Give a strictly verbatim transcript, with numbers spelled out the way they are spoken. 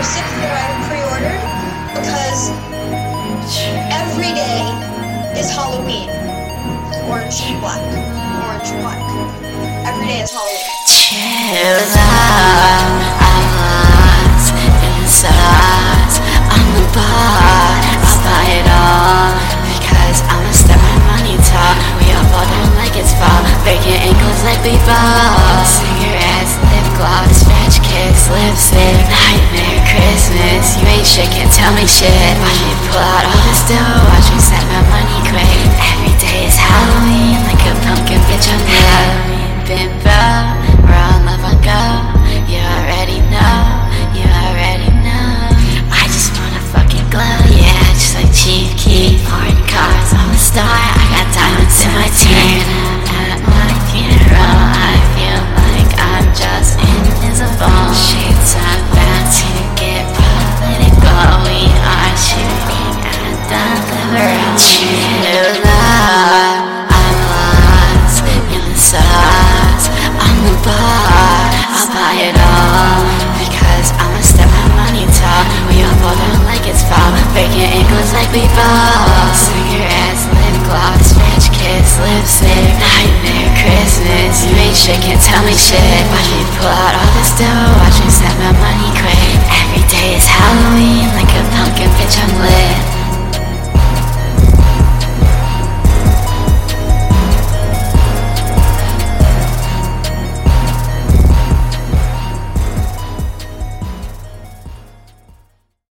lipstick that I pre-ordered because every day is Halloween. Orange and black. Orange and black. Every day is Halloween. Chill out, I'm lost in the sauce. On the bar, I'll buy it all because I'ma step my money tall. We all fall down like it's fall, breaking ankles like we ball. Cigarettes, lip gloss, French kiss, lipstick, nightmare Christmas. You ain't shit, can't tell me shit. Watch me pull out all this dough, watch me set my money quick. Every day is Halloween, like a pumpkin bitch on Halloween. Bimbo, we're on love on go. You already know, you already know. I just wanna fucking glow, yeah, just like Chief Keef. Foreign cars, I'm a star, I got diamonds in my teeth. At my funeral, I feel like I'm just invisible. Shades are about to get political. We are shooting at the liberal. Chill out, I'm lost in the sauce. On the bar, I'll buy it all because I'ma step my money tall. We all fall down like it's fall, breaking ankles like we ball. Cigarettes, lip gloss, French kiss, lipstick, nightmare Christmas. You ain't shit, can't tell me shit. Watch me pull out all this dough, watch me set my money